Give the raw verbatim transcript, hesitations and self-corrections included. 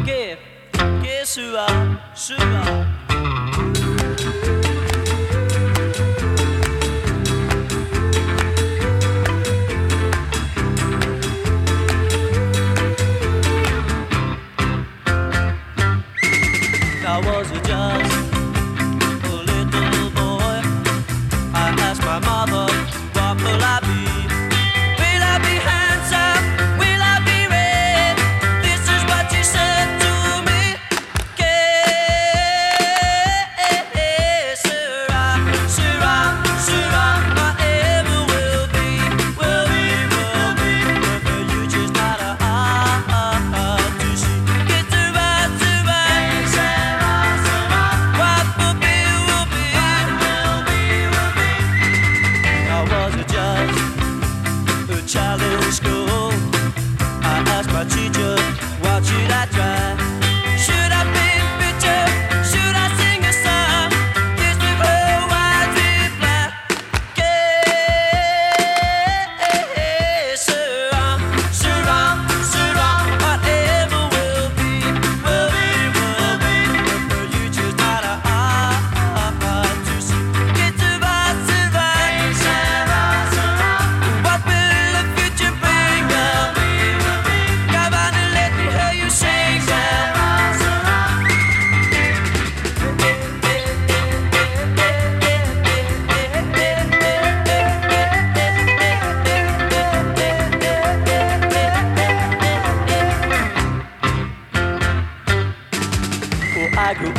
que, que sua, sua. I was just a little boy. I asked my mother, what will I be? Will I be handsome? Will I be red? This is what she said to me. Que sera, sera, sera, whatever will be, will be, will be. But you just gotta ah ah ah to see. Que sera, sera, sera, sera, what will be, will be, will be, will be. I was just a child in school. I asked my teacher, what should I try? Should I paint a picture? Should I sing a song? This with her wise reply. Que sera, sera, sera, whatever will be, will be, will be. But you just gotta ah ah ah to see. Que sera, sera, sera, sera, what will the future bring? Will be, will be. Come on and let me hear you sing. Sera, sera. Well, I grew